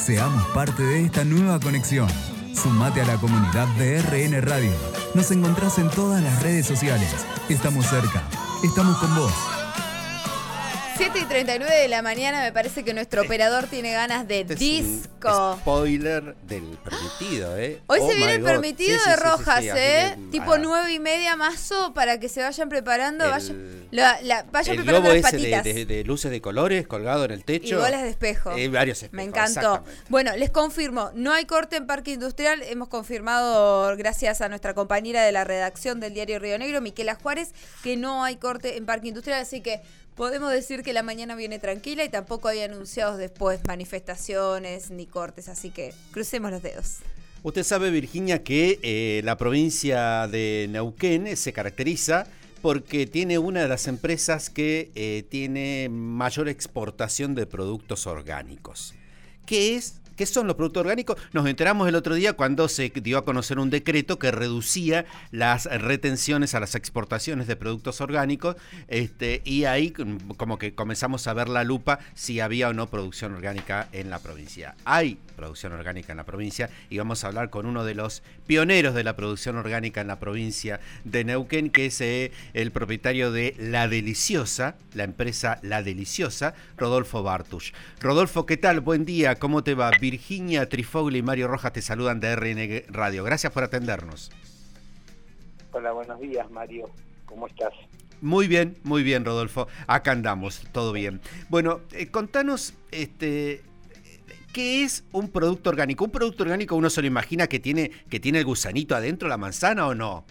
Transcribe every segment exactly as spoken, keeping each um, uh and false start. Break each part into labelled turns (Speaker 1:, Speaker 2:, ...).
Speaker 1: Seamos parte de esta nueva conexión. Sumate a la comunidad de R N Radio. Nos encontrás en todas las redes sociales. Estamos cerca. Estamos con vos.
Speaker 2: siete y treinta y nueve de la mañana, me parece que nuestro operador tiene ganas de
Speaker 3: Este
Speaker 2: disco.
Speaker 3: Es un spoiler del permitido, ¿eh?
Speaker 2: Hoy
Speaker 3: Oh
Speaker 2: se viene
Speaker 3: my
Speaker 2: el
Speaker 3: God.
Speaker 2: permitido
Speaker 3: Sí, sí,
Speaker 2: de
Speaker 3: sí,
Speaker 2: Rojas,
Speaker 3: sí, sí,
Speaker 2: ¿eh?
Speaker 3: viene,
Speaker 2: Tipo
Speaker 3: ah,
Speaker 2: nueve y media mazo para que se vayan preparando.
Speaker 3: El-
Speaker 2: vaya, la, la, vayan
Speaker 3: El
Speaker 2: preparando
Speaker 3: globo
Speaker 2: las
Speaker 3: ese de,
Speaker 2: patitas.
Speaker 3: de- de luces de colores colgado en el techo.
Speaker 2: Y bolas de espejo.
Speaker 3: Eh, varios espejos.
Speaker 2: Me encantó.
Speaker 3: Exactamente.
Speaker 2: Bueno, les confirmo, no hay corte en Parque Industrial. Hemos confirmado, gracias a nuestra compañera de la redacción del diario Río Negro, Miquela Juárez, que no hay corte en Parque Industrial, así que podemos decir que la mañana viene tranquila y tampoco hay anunciados después manifestaciones ni cortes, así que crucemos los dedos.
Speaker 3: Usted sabe, Virginia, que eh, la provincia de Neuquén se caracteriza porque tiene una de las empresas que eh, tiene mayor exportación de productos orgánicos. ¿Qué es? ¿Qué son los productos orgánicos? Nos enteramos el otro día cuando se dio a conocer un decreto que reducía las retenciones a las exportaciones de productos orgánicos, este, y ahí como que comenzamos a ver la lupa si había o no producción orgánica en la provincia. Hay producción orgánica en la provincia y vamos a hablar con uno de los pioneros de la producción orgánica en la provincia de Neuquén, que es eh, el propietario de La Deliciosa, la empresa La Deliciosa, Rodolfo Bartusch. Rodolfo, ¿qué tal? Buen día, ¿cómo te va? Virginia Trifogli y Mario Rojas te saludan de R N Radio. Gracias por atendernos.
Speaker 4: Hola, buenos días, Mario. ¿Cómo estás?
Speaker 3: Muy bien, muy bien, Rodolfo. Acá andamos, todo bien. Bueno, eh, contanos, este, ¿qué es un producto orgánico? ¿Un producto orgánico uno se lo imagina que tiene, que tiene el gusanito adentro, la manzana, o no?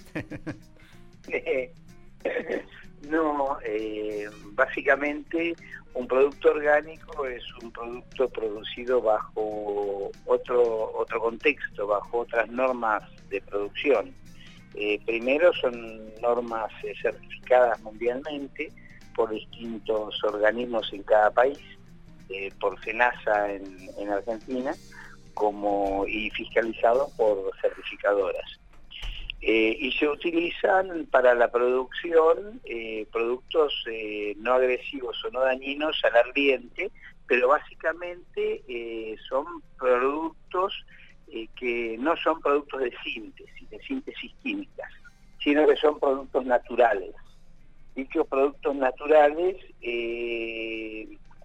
Speaker 4: No, eh, básicamente un producto orgánico es un producto producido bajo otro otro contexto, bajo otras normas de producción. Eh, primero son normas eh, certificadas mundialmente por distintos organismos en cada país, eh, por SENASA en, en Argentina, como y fiscalizados por certificadoras. Eh, y se utilizan para la producción eh, productos eh, no agresivos o no dañinos al ambiente, pero básicamente eh, son productos eh, que no son productos de síntesis, de síntesis químicas, sino que son productos naturales. Dichos productos naturales eh,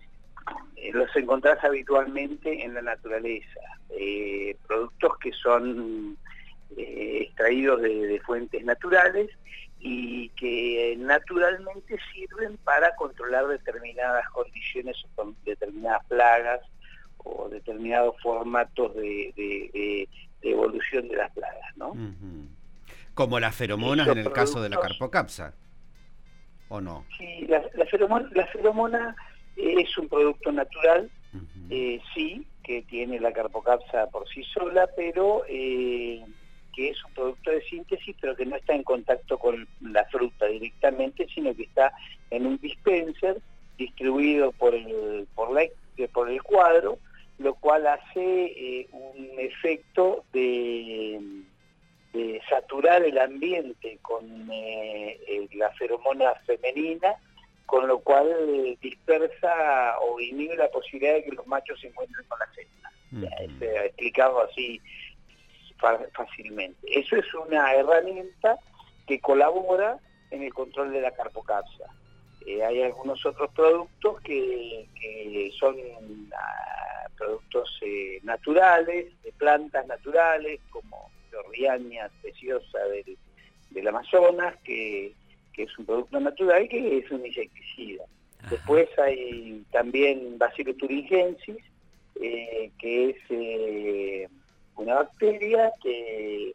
Speaker 4: eh, los encontrás habitualmente en la naturaleza, eh, productos que son Eh, extraídos de, de fuentes naturales y que naturalmente sirven para controlar determinadas condiciones o con determinadas plagas o determinados formatos de, de, de, de evolución de las plagas, ¿no?
Speaker 3: Uh-huh. Como las feromonas en el caso de la carpocapsa, ¿o no?
Speaker 4: Sí, la, la, feromona, la feromona es un producto natural, uh-huh. eh, sí, que tiene la carpocapsa por sí sola, pero eh, que es un producto de síntesis, pero que no está en contacto con la fruta directamente, sino que está en un dispenser distribuido por el, por la, por el cuadro, lo cual hace eh, un efecto de, de saturar el ambiente con eh, eh, la feromona femenina, con lo cual eh, dispersa o inhibe la posibilidad de que los machos se encuentren con las hembras. Uh-huh. Es, eh, explicado así fácilmente. Eso es una herramienta que colabora en el control de la carpocapsa. Eh, hay algunos otros productos que, que son uh, productos eh, naturales, de plantas naturales, como Lorriania preciosa del, del Amazonas, que, que es un producto natural y que es un insecticida. Ajá. Después hay también Bacillus thuringiensis, eh, que es eh, una bacteria que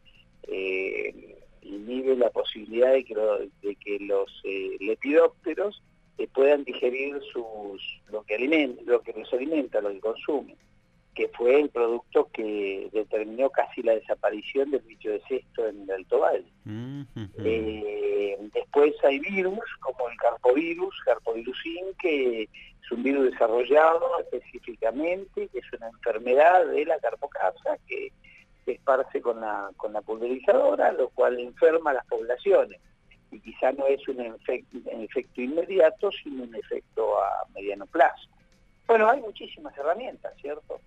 Speaker 4: eh, inhibe la posibilidad de que, lo, de que los eh, lepidópteros eh, puedan digerir sus lo que alimenta, lo que los alimenta, lo que consumen, que fue el producto que determinó casi la desaparición del bicho de cesto en el Alto Valle. Uh-huh. eh, después hay virus, como el carpovirus, carpovirusin, que es un virus desarrollado específicamente, que es una enfermedad de la carpocapsa que se esparce con la, con la pulverizadora, lo cual enferma a las poblaciones. Y quizá no es un efecto, un efecto inmediato, sino un efecto a mediano plazo. Bueno, hay muchísimas herramientas, ¿cierto?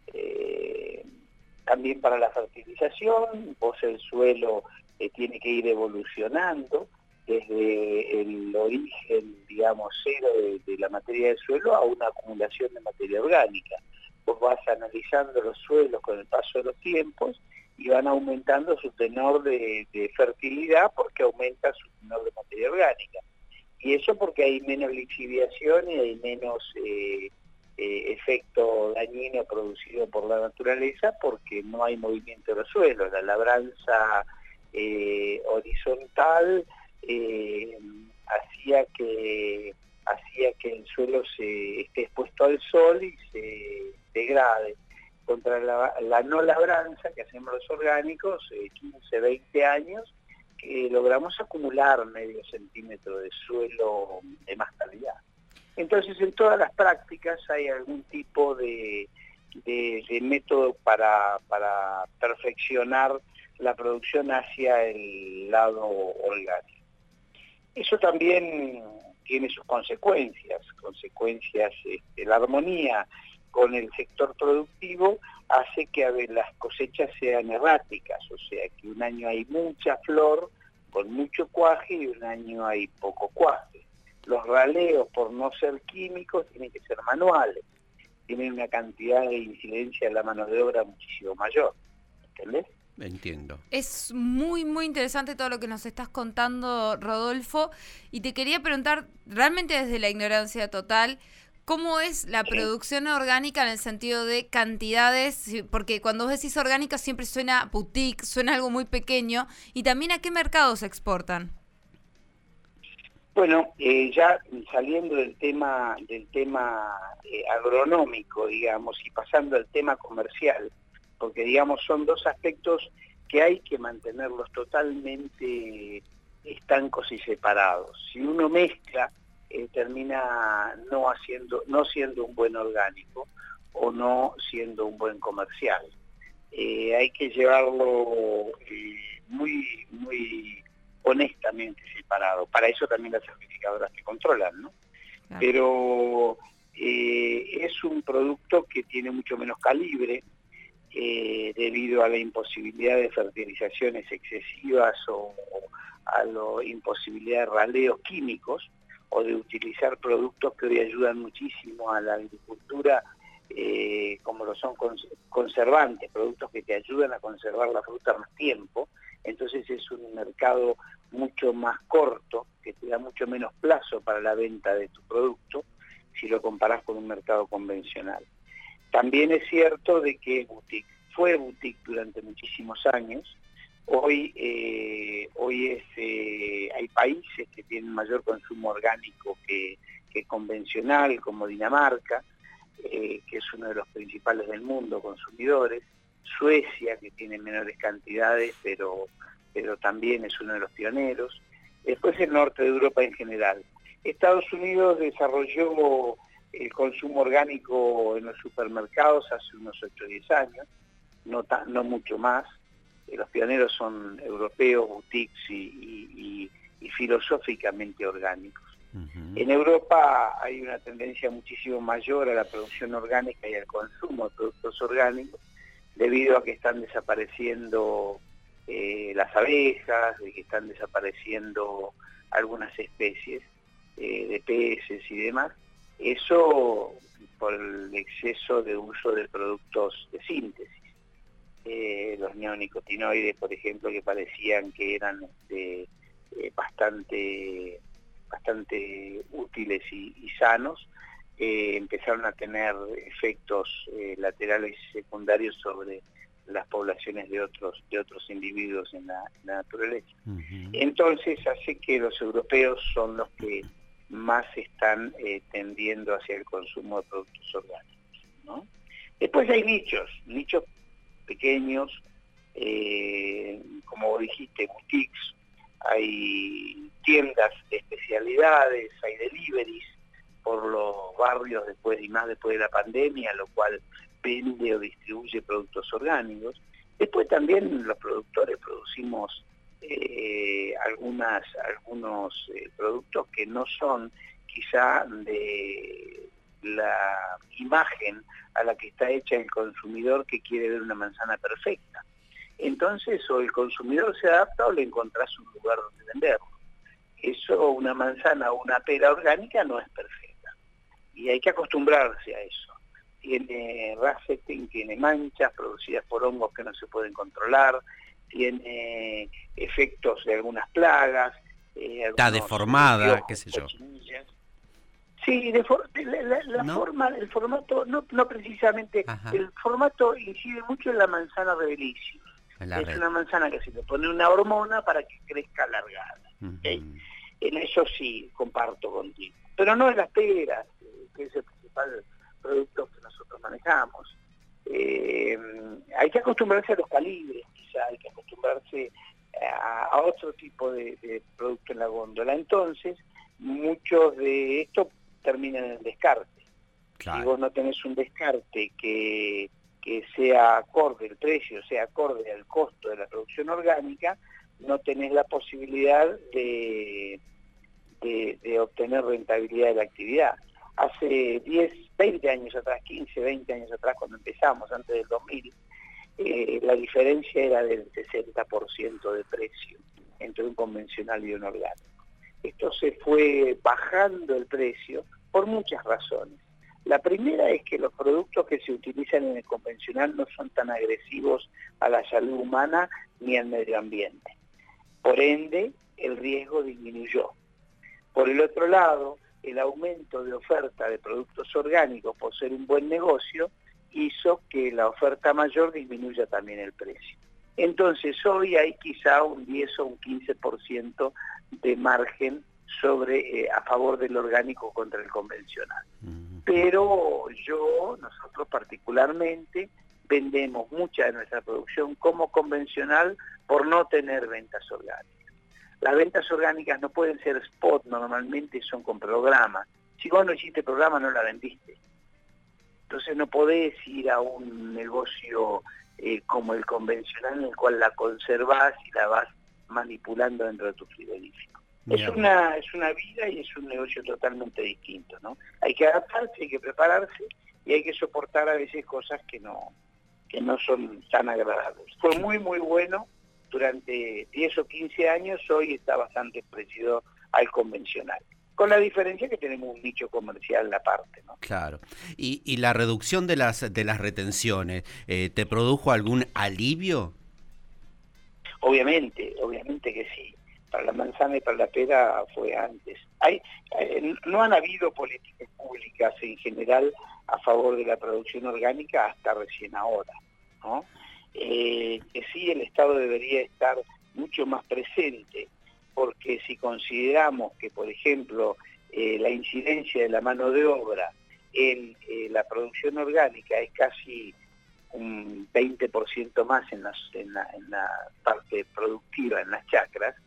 Speaker 4: Eh, también para la fertilización, vos el suelo eh, tiene que ir evolucionando desde el origen, digamos, cero de, de la materia del suelo a una acumulación de materia orgánica. Vos vas analizando los suelos con el paso de los tiempos y van aumentando su tenor de, de fertilidad porque aumenta su tenor de materia orgánica. Y eso porque hay menos lixiviación y hay menos eh, eh, efecto dañino producido por la naturaleza porque no hay movimiento de los suelos. La labranza eh, horizontal eh, hacía que hacía que el suelo se esté expuesto al sol y se degrade. Contra la, la no labranza que hacemos los orgánicos, eh, quince, veinte años, que logramos acumular medio centímetro de suelo de más calidad. Entonces, en todas las prácticas hay algún tipo de, de, de método para, para perfeccionar la producción hacia el lado orgánico. Eso también tiene sus consecuencias, consecuencias, este, la armonía con el sector productivo hace que a ver, las cosechas sean erráticas, o sea que un año hay mucha flor con mucho cuaje y un año hay poco cuaje. Los raleos, por no ser químicos, tienen que ser manuales, tienen una cantidad de incidencia en la mano de obra muchísimo mayor, ¿entendés?
Speaker 3: Entiendo.
Speaker 2: Es muy, muy interesante todo lo que nos estás contando, Rodolfo, y te quería preguntar, realmente desde la ignorancia total, ¿cómo es la producción orgánica en el sentido de cantidades? Porque cuando vos decís orgánica siempre suena boutique, suena algo muy pequeño, y también ¿a qué mercados se exportan?
Speaker 4: Bueno, eh, ya saliendo del tema del tema eh, agronómico, digamos, y pasando al tema comercial, porque, digamos, son dos aspectos que hay que mantenerlos totalmente estancos y separados. Si uno mezcla, eh, termina no haciendo, no siendo un buen orgánico o no siendo un buen comercial. Eh, hay que llevarlo eh, muy, muy honestamente separado. Para eso también las certificadoras que controlan, ¿no? Claro. Pero eh, es un producto que tiene mucho menos calibre, Eh, debido a la imposibilidad de fertilizaciones excesivas o a la imposibilidad de raleos químicos o de utilizar productos que hoy ayudan muchísimo a la agricultura, eh, como lo son cons conservantes, productos que te ayudan a conservar la fruta más tiempo. Entonces es un mercado mucho más corto, que te da mucho menos plazo para la venta de tu producto, si lo comparás con un mercado convencional. También es cierto de que es boutique, fue boutique durante muchísimos años, hoy, eh, hoy es, eh, hay países que tienen mayor consumo orgánico que, que convencional, como Dinamarca, eh, que es uno de los principales del mundo consumidores, Suecia, que tiene menores cantidades, pero, pero también es uno de los pioneros, después el norte de Europa en general. Estados Unidos desarrolló el consumo orgánico en los supermercados hace unos ocho o diez años, no, ta, no mucho más. Eh, los pioneros son europeos, boutiques y, y, y, y filosóficamente orgánicos. Uh-huh. En Europa hay una tendencia muchísimo mayor a la producción orgánica y al consumo de productos orgánicos, debido a que están desapareciendo eh, las abejas, de que están desapareciendo algunas especies eh, de peces y demás. Eso por el exceso de uso de productos de síntesis. Eh, los neonicotinoides, por ejemplo, que parecían que eran este, eh, bastante, bastante útiles y, y sanos, eh, empezaron a tener efectos eh, laterales y secundarios sobre las poblaciones de otros, de otros individuos en la, en la naturaleza. Uh-huh. Entonces hace que los europeos son los que más están eh, tendiendo hacia el consumo de productos orgánicos, ¿no? Después hay nichos, nichos pequeños, eh, como dijiste, boutiques, hay tiendas de especialidades, hay deliveries por los barrios después y más después de la pandemia, lo cual vende o distribuye productos orgánicos. Después también los productores producimos Eh, algunas, algunos eh, productos que no son quizá de la imagen a la que está hecha el consumidor que quiere ver una manzana perfecta. Entonces, o el consumidor se adapta o le encontrás un lugar donde venderlo. Eso, una manzana o una pera orgánica no es perfecta. Y hay que acostumbrarse a eso. Tiene rafting, tiene manchas producidas por hongos que no se pueden controlar, tiene efectos de algunas plagas. Eh,
Speaker 3: Está deformada,
Speaker 4: piojos,
Speaker 3: qué sé yo.
Speaker 4: cochinillas. Sí, de for la, la, la
Speaker 3: ¿No?
Speaker 4: forma, el formato, no, no precisamente,
Speaker 3: Ajá.
Speaker 4: el formato incide mucho en la manzana Rebellissimus.
Speaker 3: En la
Speaker 4: Es
Speaker 3: red.
Speaker 4: una manzana que se le pone una hormona para que crezca alargada.
Speaker 3: Ujú.
Speaker 4: ¿Okay? En eso sí, comparto contigo. Pero no en las peras, eh, que es el principal producto que nosotros manejamos. Eh, hay que acostumbrarse a los calibres, quizá, hay que acostumbrarse a, a otro tipo de, de producto en la góndola. Entonces, muchos de estos terminan en el descarte.
Speaker 3: Claro.
Speaker 4: Si vos no tenés un descarte que, que sea acorde, el precio sea acorde al costo de la producción orgánica, no tenés la posibilidad de, de, de obtener rentabilidad de la actividad. Hace diez, veinte años atrás, quince, veinte años atrás, cuando empezamos, antes del dos mil, eh, la diferencia era del sesenta por ciento de precio entre un convencional y un orgánico. Esto se fue bajando el precio por muchas razones. La primera es que los productos que se utilizan en el convencional no son tan agresivos a la salud humana ni al medio ambiente. Por ende, el riesgo disminuyó. Por el otro lado, el aumento de oferta de productos orgánicos por ser un buen negocio hizo que la oferta mayor disminuya también el precio. Entonces hoy hay quizá un diez o un quince por ciento de margen sobre eh, a favor del orgánico contra el convencional. Pero yo, nosotros particularmente, vendemos mucha de nuestra producción como convencional por no tener ventas orgánicas. Las ventas orgánicas no pueden ser spot, normalmente son con programa. Si vos no hiciste programa, no la vendiste. Entonces no podés ir a un negocio eh, como el convencional, en el cual la conservás y la vas manipulando dentro de tu frigorífico. Es una, es una vida y es un negocio totalmente distinto, ¿no? Hay que adaptarse, hay que prepararse y hay que soportar a veces cosas que no, que no son tan agradables. Fue muy, muy bueno durante diez o quince años, hoy está bastante parecido al convencional. Con la diferencia que tenemos un nicho comercial aparte, ¿no?
Speaker 3: Claro. ¿Y, y la reducción de las, de las retenciones, eh, te produjo algún alivio?
Speaker 4: Obviamente, obviamente que sí. Para la manzana y para la pera fue antes. Hay, eh, no han habido políticas públicas en general a favor de la producción orgánica hasta recién ahora, ¿no? Eh, que sí, el Estado debería estar mucho más presente, porque si consideramos que, por ejemplo, eh, la incidencia de la mano de obra en eh, la producción orgánica es casi un veinte por ciento más en, las, en, la, en la parte productiva, en las chacras,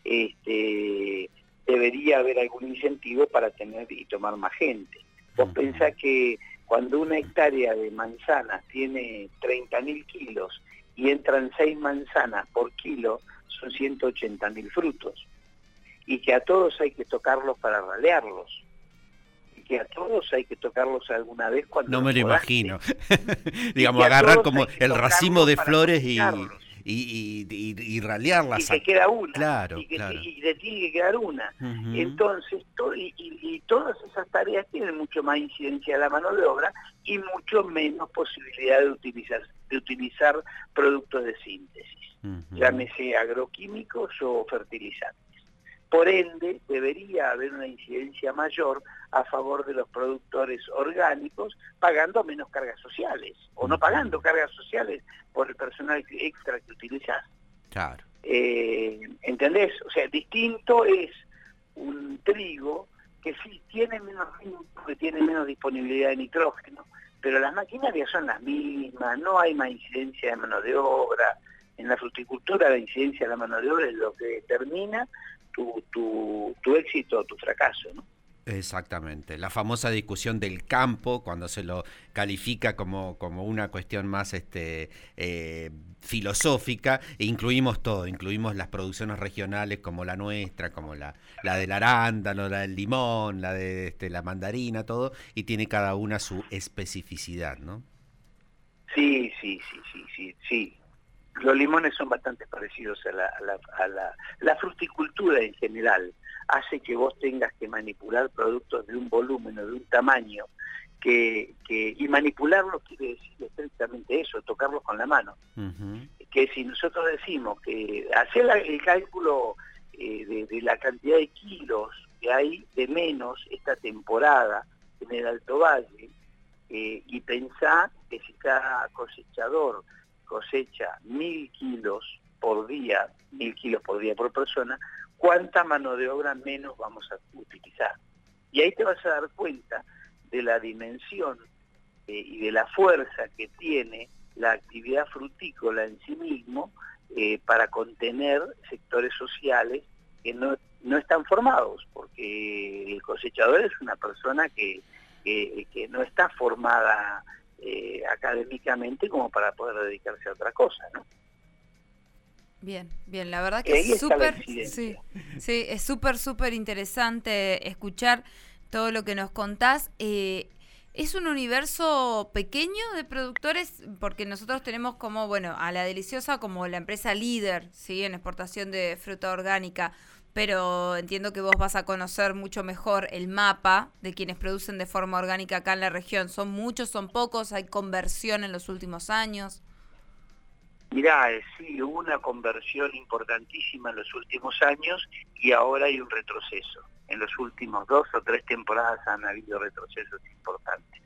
Speaker 4: este, debería haber algún incentivo para tener y tomar más gente. Vos pensás que cuando una hectárea de manzanas tiene treinta mil kilos y entran seis manzanas por kilo, son ciento ochenta mil frutos. Y que a todos hay que tocarlos para ralearlos. Y que a todos hay que tocarlos alguna vez cuando...
Speaker 3: No me lo
Speaker 4: podaste.
Speaker 3: imagino. Digamos, agarrar como el racimo de flores y, y, y, y, y ralearlas.
Speaker 4: Y que queda una.
Speaker 3: Claro,
Speaker 4: y, que,
Speaker 3: claro.
Speaker 4: y le tiene que quedar una.
Speaker 3: Uh-huh.
Speaker 4: Entonces, to, y, y, y todas esas tareas tienen mucho más incidencia de la mano de obra y mucho menos posibilidad de utilizar, de utilizar productos de síntesis, uh-huh. llámese agroquímicos o fertilizantes. Por ende, debería haber una incidencia mayor a favor de los productores orgánicos, pagando menos cargas sociales, o no pagando cargas sociales por el personal extra que utilizás.
Speaker 3: Claro.
Speaker 4: Eh, ¿Entendés? O sea, distinto es un trigo que sí tiene menos que tiene menos disponibilidad de nitrógeno, pero las maquinarias son las mismas, no hay más incidencia de mano de obra. En la fruticultura la incidencia de la mano de obra es lo que determina tu, tu, tu éxito o tu fracaso, ¿no?
Speaker 3: Exactamente, la famosa discusión del campo, cuando se lo califica como, como una cuestión más este, eh, filosófica, e incluimos todo, incluimos las producciones regionales como la nuestra, como la, la del arándano, la del limón, la de este, la mandarina, todo, y tiene cada una su especificidad, ¿no?
Speaker 4: Sí, sí, sí, sí, sí, sí. Los limones son bastante parecidos a la, a la, a la, la fruticultura en general. Hace que vos tengas que manipular productos de un volumen o de un tamaño, que, que y manipularlos quiere decir estrictamente eso, tocarlos con la mano. Uh-huh. Que si nosotros decimos que hacer el cálculo eh, de, de la cantidad de kilos que hay de menos esta temporada en el Alto Valle, eh, y pensar que si cada cosechador cosecha mil kilos por día, mil kilos por día por persona, ¿cuánta mano de obra menos vamos a utilizar? Y ahí te vas a dar cuenta de la dimensión eh, y de la fuerza que tiene la actividad frutícola en sí mismo eh, para contener sectores sociales que no, no están formados, porque el cosechador es una persona que, que, que no está formada Eh, académicamente como para poder dedicarse a otra cosa, ¿no?
Speaker 2: Bien, bien, la verdad que es súper, sí, sí, es súper, súper interesante escuchar todo lo que nos contás. Eh, ¿Es un universo pequeño de productores? Porque nosotros tenemos como, bueno, a La Deliciosa como la empresa líder, ¿sí?, en exportación de fruta orgánica, pero entiendo que vos vas a conocer mucho mejor el mapa de quienes producen de forma orgánica acá en la región. ¿Son muchos, son pocos? ¿Hay conversión en los últimos años?
Speaker 4: Mirá, eh, sí, hubo una conversión importantísima en los últimos años y ahora hay un retroceso. En los últimos dos o tres temporadas han habido retrocesos importantes.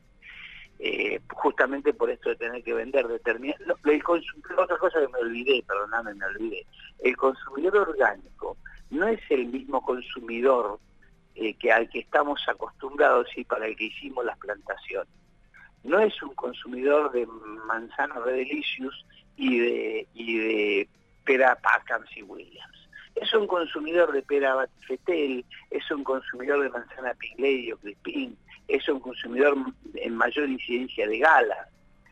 Speaker 4: Eh, justamente por esto de tener que vender determinado... Otra cosa que me olvidé, perdóname, me olvidé. El consumidor orgánico no es el mismo consumidor eh, que al que estamos acostumbrados y para el que hicimos las plantaciones. No es un consumidor de manzana Red Delicious y de, y de pera Packhams y Williams. Es un consumidor de pera Batifetel, es un consumidor de manzana Pink Lady o Crispín, es un consumidor en mayor incidencia de Gala.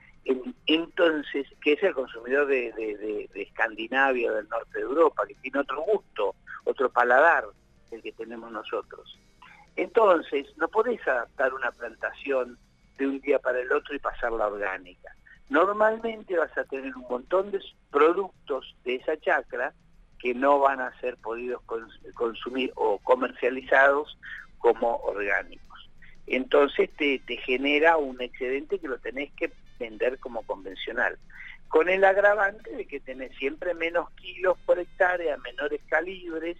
Speaker 4: Entonces, que es el consumidor de, de, de, de Escandinavia o del norte de Europa, que tiene otro gusto, otro paladar del que tenemos nosotros. Entonces, no podés adaptar una plantación de un día para el otro y pasarla orgánica. Normalmente vas a tener un montón de productos de esa chacra que no van a ser podidos consumir o comercializados como orgánicos. Entonces te, te genera un excedente que lo tenés que vender como convencional, con el agravante de que tenés siempre menos kilos por hectárea, menores calibres,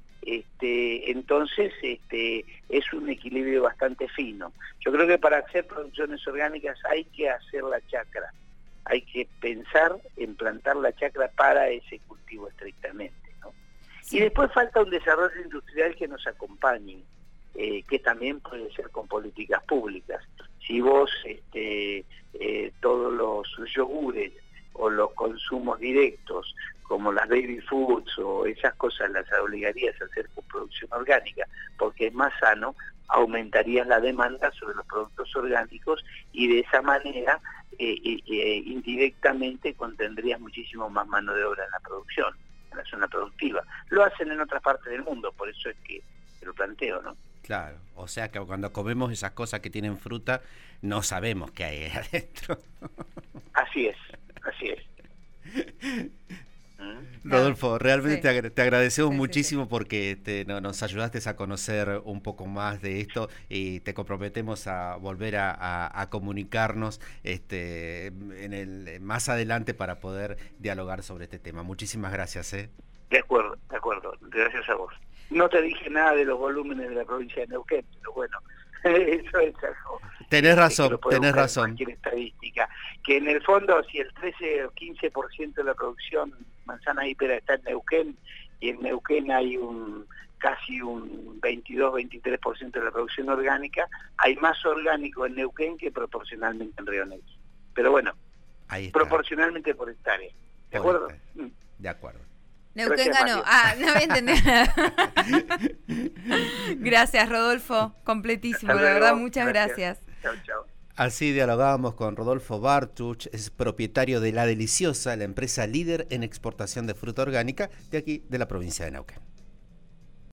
Speaker 4: este, entonces este, es un equilibrio bastante fino. Yo creo que para hacer producciones orgánicas hay que hacer la chacra, hay que pensar en plantar la chacra para ese cultivo estrictamente, ¿no? Sí. Y después falta un desarrollo industrial que nos acompañe, eh, que también puede ser con políticas públicas. Si vos este, eh, todos los yogures o los consumos directos, como las baby foods o esas cosas, las obligarías a hacer con producción orgánica, porque es más sano, aumentarías la demanda sobre los productos orgánicos y de esa manera eh, eh, indirectamente contendrías muchísimo más mano de obra en la producción, en la zona productiva. Lo hacen en otras partes del mundo, por eso es que lo planteo, ¿no?
Speaker 3: Claro, o sea que cuando comemos esas cosas que tienen fruta, no sabemos qué hay adentro.
Speaker 4: Así es, así es.
Speaker 3: Rodolfo, realmente sí. te, te agradecemos sí, muchísimo sí, sí. porque te, no, nos ayudaste a conocer un poco más de esto y te comprometemos a volver a, a, a comunicarnos este, en el más adelante para poder dialogar sobre este tema. Muchísimas gracias. ¿eh?
Speaker 4: De acuerdo, de acuerdo. Gracias a vos. No te dije nada de los volúmenes de la provincia de Neuquén, pero bueno, eso es algo.
Speaker 3: Tenés razón, tenés razón.
Speaker 4: Cualquier estadística, que en el fondo si el trece o quince por ciento de la producción manzana y pera está en Neuquén, y en Neuquén hay un casi un veintidós a veintitrés por ciento de la producción orgánica, hay más orgánico en Neuquén que proporcionalmente en Río Negro. Pero bueno, ahí está. Proporcionalmente por hectárea. ¿De por acuerdo?
Speaker 3: Hectárea. De acuerdo.
Speaker 2: Neuquén ganó. Ah, no había entendido nada. Gracias, Rodolfo. Completísimo,
Speaker 4: Hasta
Speaker 2: la
Speaker 4: luego.
Speaker 2: verdad, muchas gracias.
Speaker 4: Chao, chao.
Speaker 3: Así dialogábamos con Rodolfo Bartuch, es propietario de La Deliciosa, la empresa líder en exportación de fruta orgánica de aquí, de la provincia de Neuquén.